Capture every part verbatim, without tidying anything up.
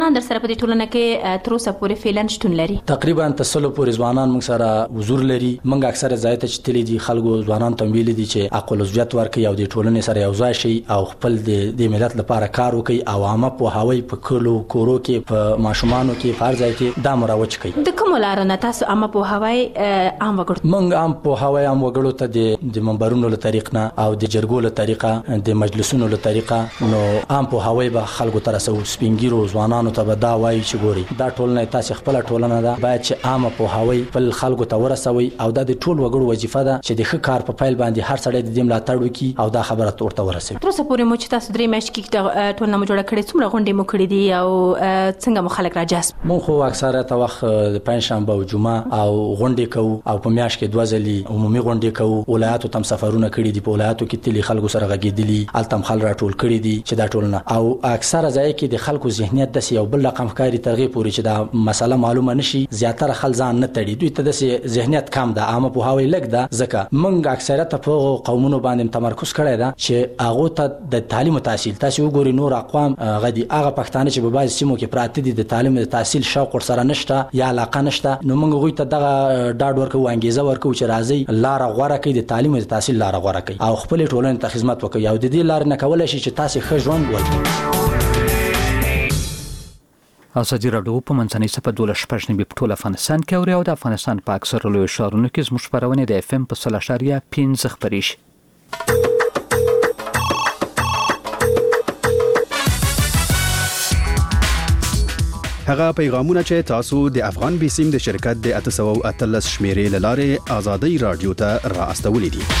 در سره په دې ټولنه کې تر اوسه پورې فعلا شتون لري. تقریبا تسلو پورې ځوانان موږ سره حضور لري. موږ اکثره ځای ته چې تللی دي خلکو ځوانان ته ویلي دي چې عقل عزت ورکړي او د ټولنې سره یو ځای شي او خپل د ملت لپاره کار وکړي او عامه پوهاوی په کلو کورو کې په ماشومانو کې په هر ځای کې دا مروج کړي. د کومو لارو نه تاسو عامه پوهاوی عام وګړو موږ عام پوهاوی عام وګړو ته د منبرونو له طریق نه او د جرګو له طریقه د مجلسونو له طریقه نو عام پوهاوی به خلکو ته رسو. سپینګیرو ځوانانو ته به دا وایي چې ګوري دا ټولنه تاسو خپل ټولنه ده باید چې عامه پوهاوی خپل خلکو ته ورسوي او دا د ټول وګړو وظیفه ده چې د ښه کار په پیل باندې هر سړی د دې ملاتړ وکړي او دا خبره ورته ورسوي. تر اوسه پورې مو چې تاسو درې میاشتې کې ټولنه مو جوړه کړې څومره غونډې مو کړې دي او څنګه مو خلک راجذب؟ مونږ خو اکثریت وخت د پنځشنبه او جمعه او غونډې کوو او په میاشت کې دوه ځلې عمومي غونډې کوو. ولایاتو تم سفرونه کړي دي، په ولایاتو کې تلي خلکو سره غږېدلي، هلته خلک راټول کړي دي چې دا ټولنه او اکثره ځای کې د خلکو ذهنیت داسې یو بل رقم ښکاري تر هغې پورې چې دا مسله معلومه نشي. زیاتره خلک ځان نه تړي، دوی ته داسې ذهنیت کم ده، عامه پوهاوی لږ ده. ځکه موږ اکثریت په هغو قومونو باندې تمرکز کړی ده چې هغو ته د تعلیم او تحصیل تاسو وګورئ نور اقوام هغه دي هغه پښتانه چې په بعضې سیمو کې پراته دي د تعلیم او تحصیل شوق ورسره نشته یا علاقه نشته، نو موږ هغوی ته دغه ډاډ ورکوو، انګېزه ورکوو چې راځئ لاره غوره کړئ، د تعلیم او تحصیل لاره غوره کړئ او خپلې ټولنې ته خدمت وکړئ او د دې لارې نه کولی شي چې تاسې ښه ژوند ولرئ. ازادي راډیو په منځنۍ صفحه دولس شپږ نوي په ټول افغانستان کې اوري او د افغانستان په اکثره لویو ښارونو کې زموږ خپرونې د اف ام په سل اعشاریه پنځه خپرې شي. هغه پیغامونه چې تاسو د افغان بیسیم د شرکت د اته سوه او اتلس شمیرې له لارې ازادي راډیو ته را استولې دي.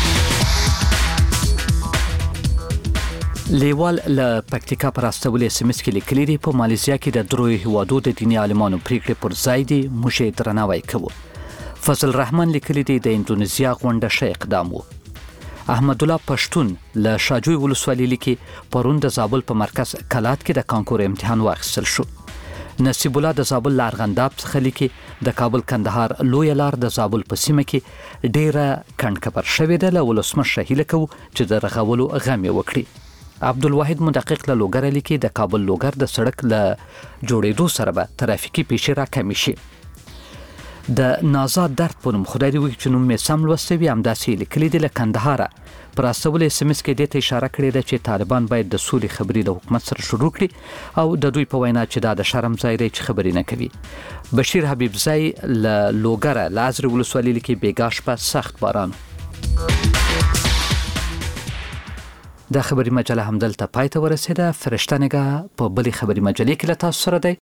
لیوال له پکتیکا پر استولې اس ام اس کې لیکلي دي په مالیزیا کې د دروي هوادو د دیني عالمانو پریکړې پر ځای دي موږ یې درناوی کوو. فضل رحمان لیکلي دي د اندونیزیا غونډه ښه اقدام و. احمد الله پښتون له شاجوی ولسوالۍ لیکي پرون د زابل په مرکز کلات کې د کانکور امتحان واخیستل شو. نصیب الله د زابل له ارغنداب څخه لیکي د کابل کندهار لویه لار د زابل په سیمه کې ډیره کنډکبر شوې ده، له ولسمشر هیله کوو چې د رغولو غم یې وکړي. عبدالواحد مدقق له لوګر لیکي د کابل لوګر د سړک له جوړېدو سره به ترافیکي پیښې راکمې شي. د نازاد درد په نوم خدای دې وکړي چې نوم مې سم لوستی وي همداسې لیکلي دي له کندهاره پر استولې اس ام اس کې دې ته اشاره کړې ده چې طالبان باید د سولې خبرې د حکومت سره شروع کړي او د دوی په وینا چې دا د شرم ځای دی چې خبرې نه کوي. بشیر حبیب ځای له لوګره له ازرې ولسوالۍ لیکي بېګا شپه سخت باران. دا خبري مجله همدلته پای ته ورسېده. فرشته نګاه په بلې خبري مجلې کې له تاسو سره دی.